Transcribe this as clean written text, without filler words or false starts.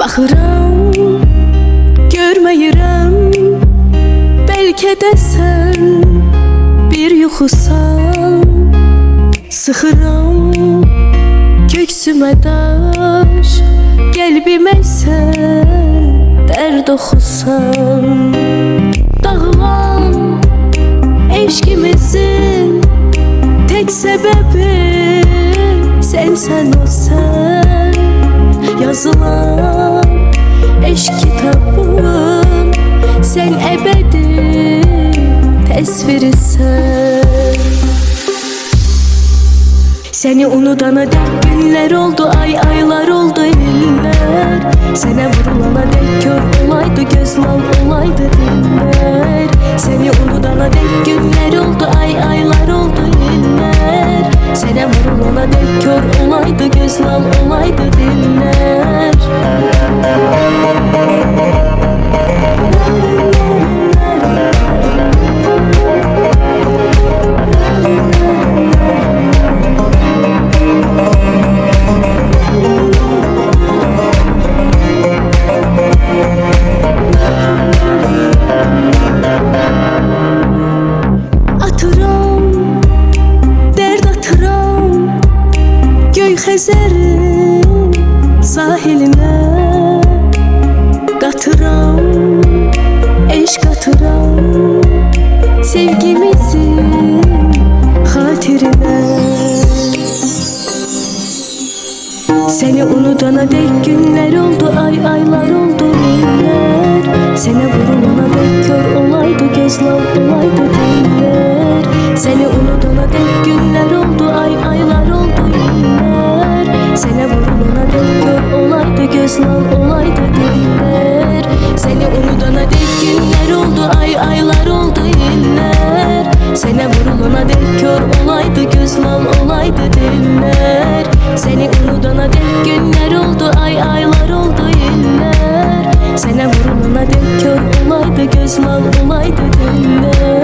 Baxıram, görməyirəm, bəlkə də sən bir yuxusan. Sıxıram köksümə daş, qəlbimə sən dərd oxusan. Dağılan eşqimizin tek səbəbi sən o sən. Yazılan eşq kitabın sən əbədi təsvirisən. Seni unudana dek günler oldu, aylar oldu, iller. Sene vurulana dek kör olaydı, göz lal olaydı diller. Seni unudana dek günler oldu, aylar oldu, iller. Sene vurulana dek kör olaydı, göz lal olaydı diller. Xəzərin sahilinə qatıram, eşq qatıram sevgimizin xatirinə. Seni unudana dek günler oldu, aylar oldu, iller. Sene vurulana dek kör olaydı, göz lal olaydı diller. Seni unudana dek günler oldu, aylar oldu, iller. Sene vurulana dek kör olaydı, göz lal olaydı diller. Seni unudana dek günler oldu, aylar oldu, iller. Sene vurulana dek kör olaydı, göz lal olaydı diller. Seni unudana dek günler oldu, aylar oldu, iller. Sene vurulana dek kör olaydı, göz lal olaydı diller.